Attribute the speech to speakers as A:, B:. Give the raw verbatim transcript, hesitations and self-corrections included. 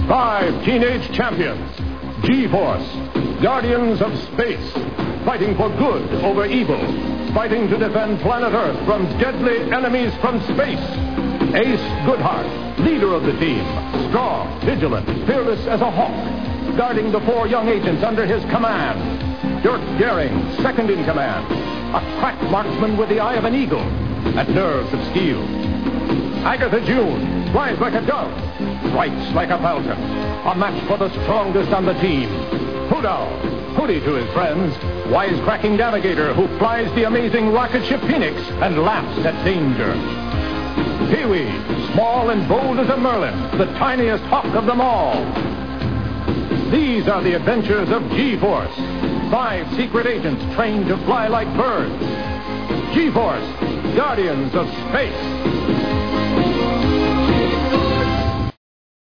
A: Five teenage champions. G-Force, guardians of space, fighting for good over evil, fighting to defend planet Earth from deadly enemies from space. Ace Goodhart, leader of the team, strong, vigilant, fearless as a hawk, guarding the four young agents under his command. Dirk Gehring, second in command, a crack marksman with the eye of an eagle and nerves of steel. Agatha June flies like a dove, strikes like a falcon, a match for the strongest on the team. Hoodow, Hooty to his friends, wisecracking navigator who flies the amazing rocket ship Phoenix and laughs at danger. Pee-wee, small and bold as a merlin, the tiniest hawk of them all. These are the adventures of G-Force, five secret agents trained to fly like birds. G-Force, guardians of space.